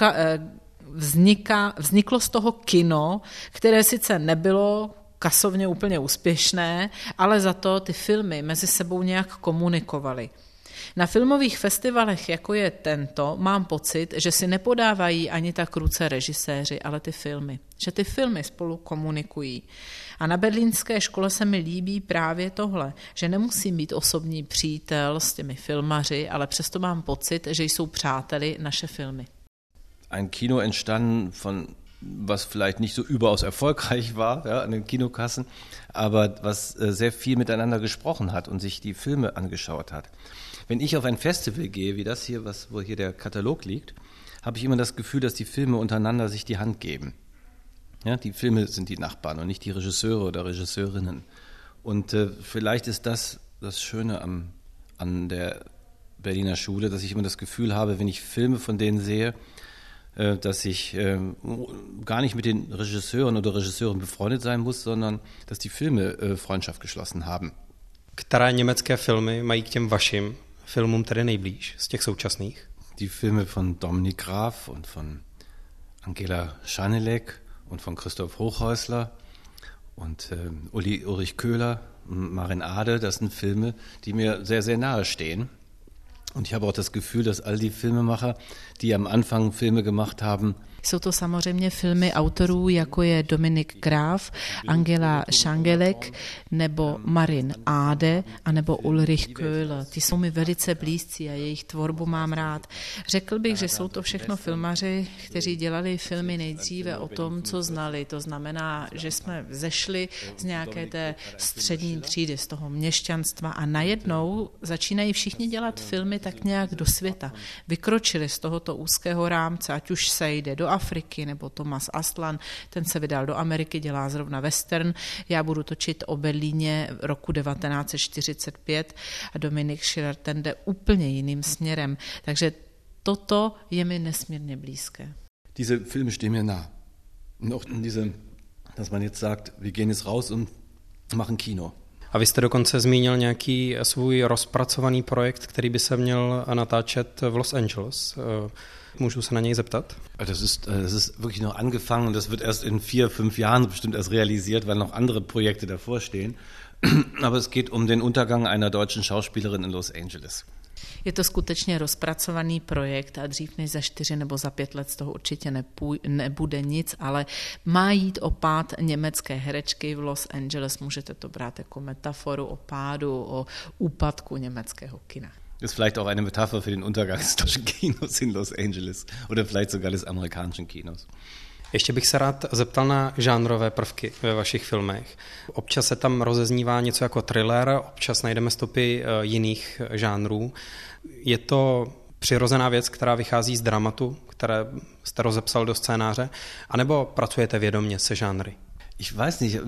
vzniklo z toho kino, které sice nebylo kasovně úplně úspěšné, ale za to ty filmy mezi sebou nějak komunikovaly. Na filmových festivalech, jako je tento, mám pocit, že si nepodávají ani tak ruce režiséři, ale ty filmy. Že ty filmy spolu komunikují. A na berlínské škole se mi líbí právě tohle, že nemusím být osobní přítel s těmi filmaři, ale přesto mám pocit, že jsou přáteli naše filmy. Ein Kino entstanden von was vielleicht nicht so überaus erfolgreich war, ja, an den Kinokassen, aber was sehr viel miteinander gesprochen hat und sich die Filme angeschaut hat. Wenn ich auf ein Festival gehe, wie das hier, wo hier der Katalog liegt, habe ich immer das Gefühl, dass die Filme untereinander sich die Hand geben. Ja, die Filme sind die Nachbarn und nicht die Regisseure oder Regisseurinnen. Und vielleicht ist das Schöne an der Berliner Schule, dass ich immer das Gefühl habe, wenn ich Filme von denen sehe, dass ich gar nicht mit den Regisseuren oder Regisseuren befreundet sein muss, sondern dass die Filme Freundschaft geschlossen haben. Které německé filmy mají k těm vašim filmům tedy nejblíž z těch současných? Die Filme von Dominik Graf und von Angela Schanelek und von Christoph Hochhäusler und Ulrich Köhler, Marin Ade, das sind Filme, die mir sehr, sehr nahe stehen. Und ich habe auch das Gefühl, dass all die Filmemacher, die am Anfang Filme gemacht haben, jsou to samozřejmě filmy autorů, jako je Dominik Graf, Angela Schanelek, nebo Marin Ade, anebo Ulrich Köhler. Ty jsou mi velice blízcí a jejich tvorbu mám rád. Řekl bych, že jsou to všechno filmaři, kteří dělali filmy nejdříve o tom, co znali. To znamená, že jsme zešli z nějaké té střední třídy, z toho měšťanstva a najednou začínají všichni dělat filmy tak nějak do světa. Vykročili z tohoto úzkého rámce, ať už se jde do Afriky, nebo Thomas Aslan, ten se vydal do Ameriky, dělá zrovna western. Já budu točit o Berlíně roku 1945 a Dominik Schiller, ten jde úplně jiným směrem. Takže toto je mi nesmírně blízké. Diese Filme stehen mir nah. Und auch diese, dass man jetzt sagt, wir gehen jetzt raus und machen Kino. A vy jste dokonce zmínil nějaký svůj rozpracovaný projekt, který by se měl natáčet v Los Angeles. Můžu se na něj zeptat? Das ist wirklich noch angefangen und das wird erst in 4-5 Jahren bestimmt erst realisiert, weil noch andere Projekte davor stehen. Aber es geht um den Untergang einer deutschen Schauspielerin in Los Angeles. Je to skutečně rozpracovaný projekt a dřív než za 4 nebo za 5 let z toho určitě nebude nic, ale má jít o pád německé herečky v Los Angeles. Můžete to brát jako metaforu o pádu, o úpadku německého kina. Das ist vielleicht auch eine Metapher für den Untergang des deutschen Kinos in Los Angeles oder vielleicht sogar des amerikanischen Kinos. Ještě bych se rád zeptal na žánrové prvky ve vašich filmech. Občas se tam rozeznívá něco jako thriller, občas najdeme stopy jiných žánrů. Je to přirozená věc, která vychází z dramatu, které jste rozepsal do scénáře, anebo pracujete vědomě se žánry? Ich weiß nicht,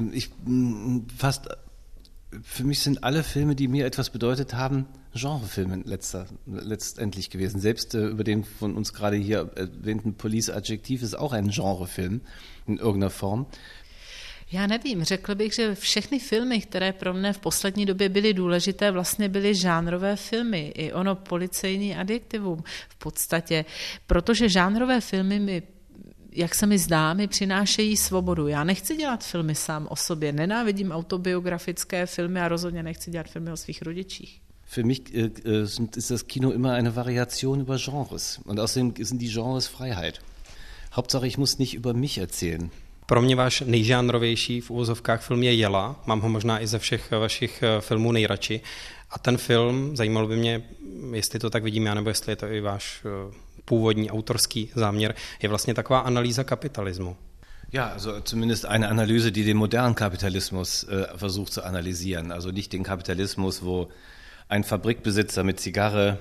für mich sind alle Filme, die mir etwas bedeutet haben, Genrefilme letztendlich gewesen. Selbst über den von uns gerade hier erwähnten Police-Adjektiv ist auch ein Genrefilm in irgendeiner Form. Já nevím, řekl bych, že všechny filmy, které pro mě v poslední době byly důležité, vlastně byly žánrové filmy. I ono policejní adjektivum v podstatě, protože žánrové filmy mi, jak se mi zdá, mi přinášejí svobodu. Já nechci dělat filmy sám o sobě, nenávidím autobiografické filmy a rozhodně nechci dělat filmy o svých rodičích. Für mich ist das Kino immer eine Variation über Genres. Und außerdem sind die Genres Freiheit. Hauptsache, ich muss nicht über mich erzählen. Pro mě váš nejžánrovější v uvozovkách film je Jela. Mám ho možná i ze všech vašich filmů nejradši. A ten film, zajímalo by mě, jestli to tak vidím já, nebo jestli je to i váš původní autorský záměr, je vlastně taková analýza kapitalismu. Ja, also zumindest eine Analyse, die den modernen Kapitalismus versucht zu analysieren. Also nicht den Kapitalismus, wo ein Fabrikbesitzer mit Zigarre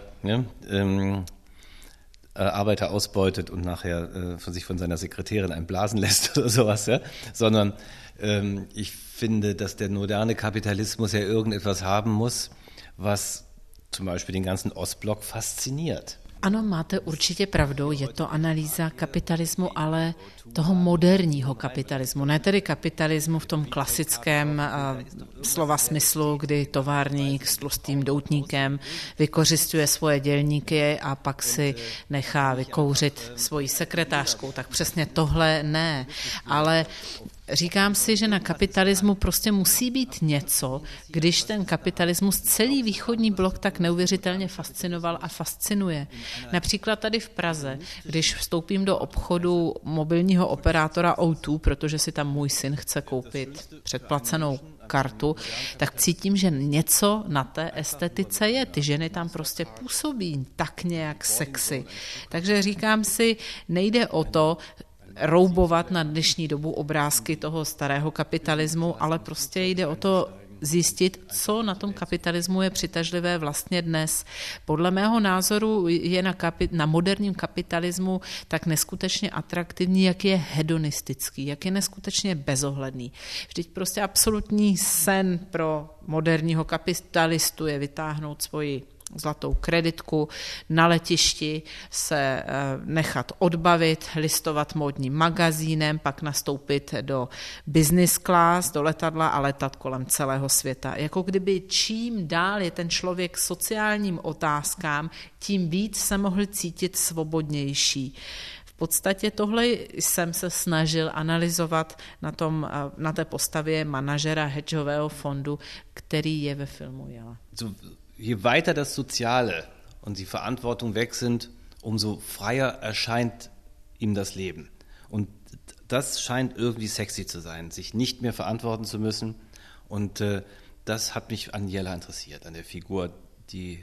Arbeiter ausbeutet und nachher sich von seiner Sekretärin einblasen lässt oder sowas, ja? Sondern ich finde, dass der moderne Kapitalismus ja irgendetwas haben muss, was zum Beispiel den ganzen Ostblock fasziniert. Ano, máte určitě pravdu, je to analýza kapitalismu, ale toho moderního kapitalismu, ne tedy kapitalismu v tom klasickém slova smyslu, kdy továrník s tlustým doutníkem vykořisťuje svoje dělníky a pak si nechá vykouřit svoji sekretářku, tak přesně tohle ne, ale říkám si, že na kapitalismu prostě musí být něco, když ten kapitalismus celý východní blok tak neuvěřitelně fascinoval a fascinuje. Například tady v Praze, když vstoupím do obchodu mobilního operátora O2, protože si tam můj syn chce koupit předplacenou kartu, tak cítím, že něco na té estetice je. Ty ženy tam prostě působí tak nějak sexy. Takže říkám si, nejde o to, roubovat na dnešní dobu obrázky toho starého kapitalismu, ale prostě jde o to zjistit, co na tom kapitalismu je přitažlivé vlastně dnes. Podle mého názoru je na moderním kapitalismu tak neskutečně atraktivní, jak je hedonistický, jak je neskutečně bezohledný. Vždyť prostě absolutní sen pro moderního kapitalistu je vytáhnout svoji zlatou kreditku, na letišti se nechat odbavit, listovat módním magazínem, pak nastoupit do business class, do letadla a letat kolem celého světa. Jako kdyby čím dál je ten člověk sociálním otázkám, tím víc se mohl cítit svobodnější. V podstatě tohle jsem se snažil analyzovat na té postavě manažera hedžového fondu, který je ve filmu Jela. Je weiter das Soziale und die Verantwortung weg sind, umso freier erscheint ihm das Leben. Und das scheint irgendwie sexy zu sein, sich nicht mehr verantworten zu müssen. Und das hat mich an Jela interessiert, an der Figur, die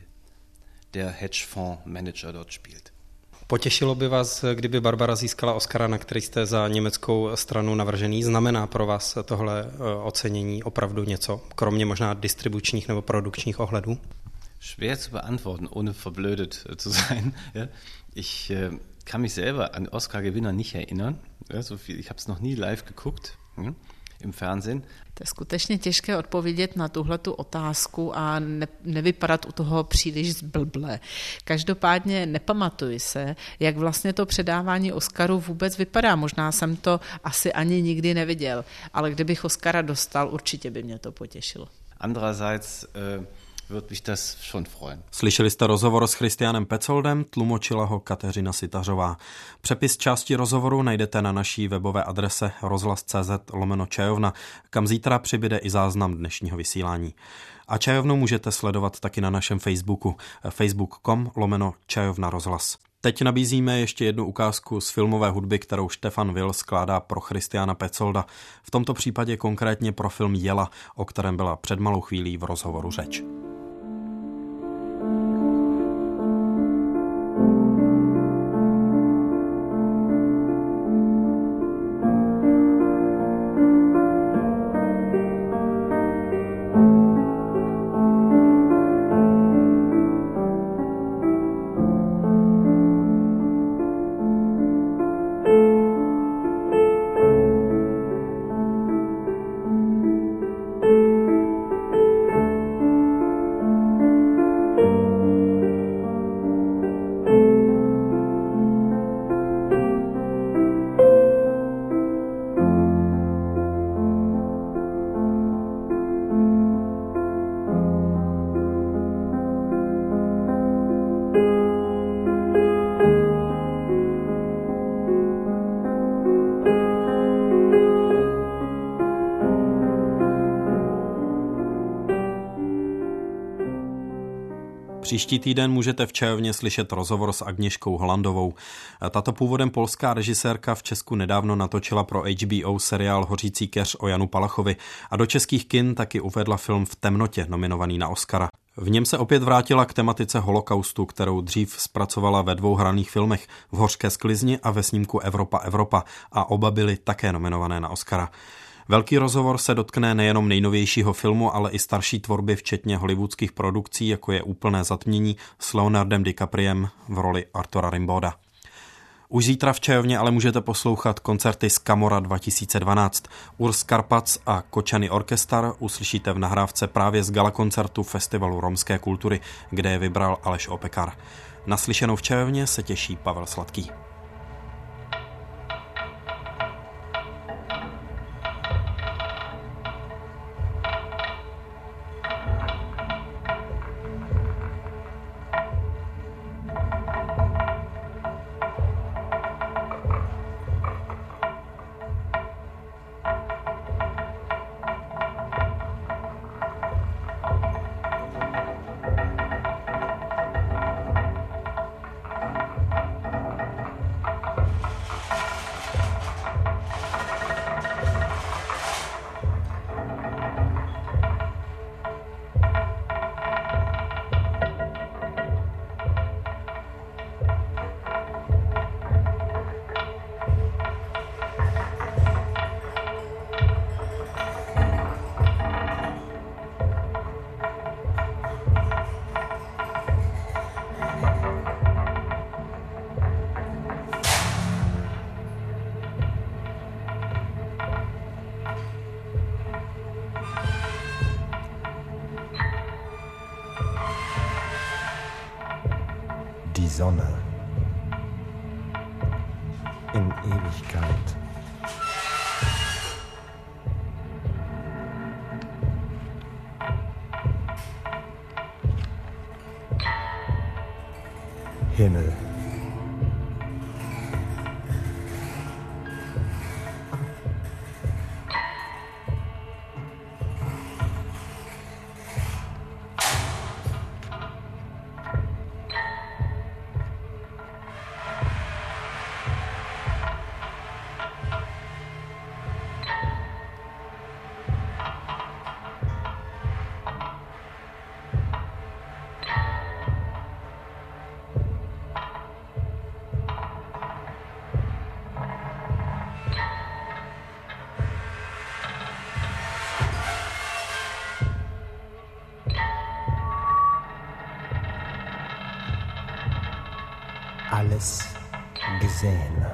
der Hedgefondsmanager dort spielt. Potěšilo by vás, kdyby Barbara získala Oscara, na který jste za německou stranu navržený? Znamená pro vás tohle ocenění opravdu něco, kromě možná distribučních nebo produkčních ohledů? schwer zu beantworten, ohne verblödet zu sein. Ja? Ich kann mich selber an Oscar-Gewinner nicht erinnern. Ja, so viel, ich habe es noch nie live geguckt im Fernsehen. To je skutečně těžké odpovědět na tuhletu otázku a nevypadat u toho příliš zblble. Každopádně nepamatuji se, jak vlastně to předávání Oscaru vůbec vypadá. Možná jsem to asi ani nikdy neviděl, ale kdybych Oscara dostal, určitě by mě to potěšilo. Andererseits wird mich das schon freuen. Slyšeli jste rozhovor s Christianem Petzoldem, tlumočila ho Kateřina Sitařová. Přepis části rozhovoru najdete na naší webové adrese rozhlas.cz/čajovna, kam zítra přibyde i záznam dnešního vysílání. A Čajovnu můžete sledovat taky na našem Facebooku facebook.com/čajovna rozhlas. Teď nabízíme ještě jednu ukázku z filmové hudby, kterou Štefan Will skládá pro Christiana Petzolda. V tomto případě konkrétně pro film Jela, o kterém byla před malou chvílí v rozhovoru řeč. Příští týden můžete v Čajovně slyšet rozhovor s Agněškou Holandovou. Tato původem polská režisérka v Česku nedávno natočila pro HBO seriál Hořící keř o Janu Palachovi a do českých kin taky uvedla film V temnotě, nominovaný na Oscara. V něm se opět vrátila k tematice holokaustu, kterou dřív zpracovala ve 2 hraných filmech V hořké sklizni a ve snímku Evropa a oba byly také nominované na Oscara. Velký rozhovor se dotkne nejenom nejnovějšího filmu, ale i starší tvorby, včetně hollywoodských produkcí, jako je Úplné zatmění s Leonardem DiCapriem v roli Artura Rimbauda. Už zítra v Čajovně ale můžete poslouchat koncerty z Camora 2012. Urs Karpats a Kočany Orkestar uslyšíte v nahrávce právě z galakoncertu Festivalu romské kultury, kde je vybral Aleš Opekar. Naslyšenou v Čajovně se těší Pavel Sladký. Die Sonne in Ewigkeit. Himmel. alles gesehen.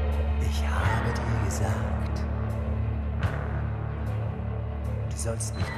sollst nicht